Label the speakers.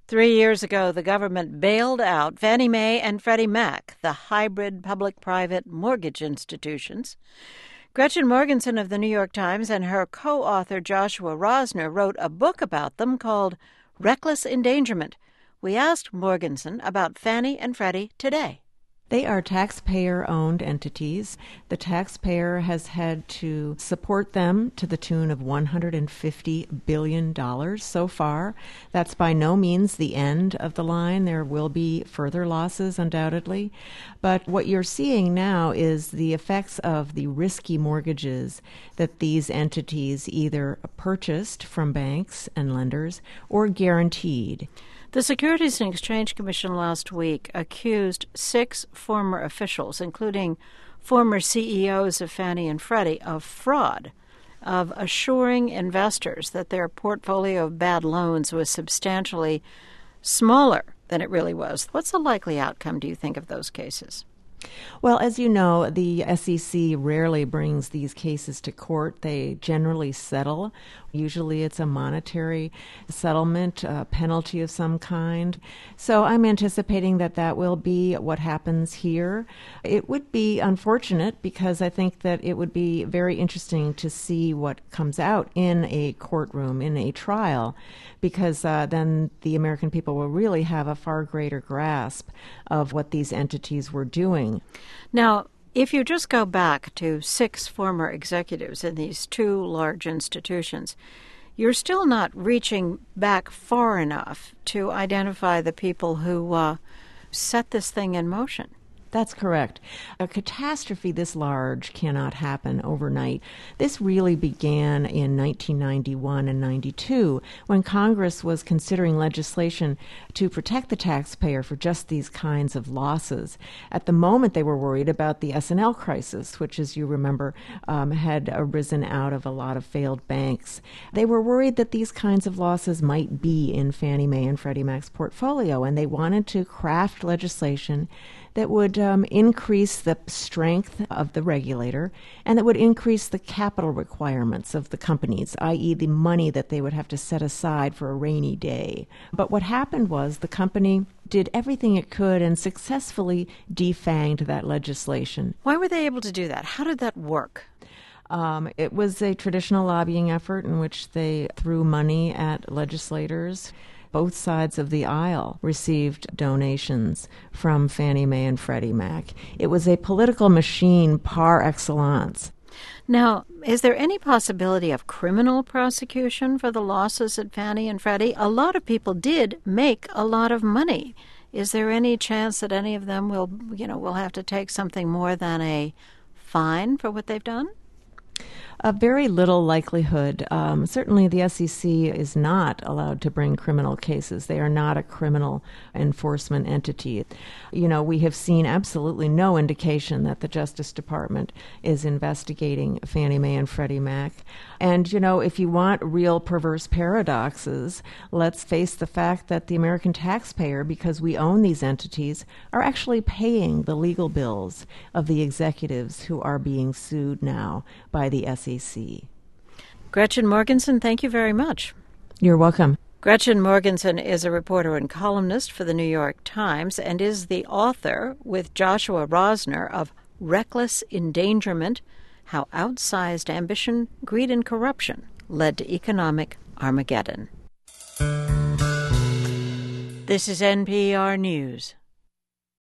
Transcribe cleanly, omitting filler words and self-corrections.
Speaker 1: 3 years ago, the government bailed out Fannie Mae and Freddie Mac, the hybrid public-private mortgage institutions. Gretchen Morgenson of the New York Times and her co-author Joshua Rosner wrote a book about them called Reckless Endangerment. We asked Morgenson about Fannie and Freddie today.
Speaker 2: They are taxpayer-owned entities. The taxpayer has had to support them to the tune of $150 billion so far. That's by no means the end of the line. There will be further losses, undoubtedly. But what you're seeing now is the effects of the risky mortgages that these entities either purchased from banks and lenders or guaranteed.
Speaker 1: The Securities and Exchange Commission last week accused 6 former officials, including former CEOs of Fannie and Freddie, of fraud, of assuring investors that their portfolio of bad loans was substantially smaller than it really was. What's the likely outcome, do you think, of those cases?
Speaker 2: Well, as you know, the SEC rarely brings these cases to court. They generally settle. Usually it's a monetary settlement, a penalty of some kind. So I'm anticipating that that will be what happens here. It would be unfortunate because I think that it would be very interesting to see what comes out in a courtroom, in a trial, because then the American people will really have a far greater grasp of what these entities were doing.
Speaker 1: Now, if you just go back to 6 former executives in these 2 large institutions, you're still not reaching back far enough to identify the people who set this thing in motion.
Speaker 2: That's correct. A catastrophe this large cannot happen overnight. This really began in 1991 and 92 when Congress was considering legislation to protect the taxpayer for just these kinds of losses. At the moment, they were worried about the S&L crisis, which, as you remember, had arisen out of a lot of failed banks. They were worried that these kinds of losses might be in Fannie Mae and Freddie Mac's portfolio, and they wanted to craft legislation that would increase the strength of the regulator and that would increase the capital requirements of the companies, i.e. the money that they would have to set aside for a rainy day. But what happened was the company did everything it could and successfully defanged that legislation.
Speaker 1: Why were they able to do that? How did that work?
Speaker 2: It was a traditional lobbying effort in which they threw money at legislators. Both sides of the aisle received donations from Fannie Mae and Freddie Mac. It was a political machine par excellence.
Speaker 1: Now, is there any possibility of criminal prosecution for the losses at Fannie and Freddie? A lot of people did make a lot of money. Is there any chance that any of them will have to take something more than a fine for what they've done?
Speaker 2: A very little likelihood. Certainly the SEC is not allowed to bring criminal cases. They are not a criminal enforcement entity. We have seen absolutely no indication that the Justice Department is investigating Fannie Mae and Freddie Mac. And, if you want real perverse paradoxes, let's face the fact that the American taxpayer, because we own these entities, are actually paying the legal bills of the executives who are being sued now by the SEC.
Speaker 1: Gretchen Morgenson, thank you very much.
Speaker 2: You're welcome.
Speaker 1: Gretchen Morgenson is a reporter and columnist for the New York Times and is the author, with Joshua Rosner, of Reckless Endangerment: How Outsized Ambition, Greed, and Corruption Led to Economic Armageddon. This is NPR News.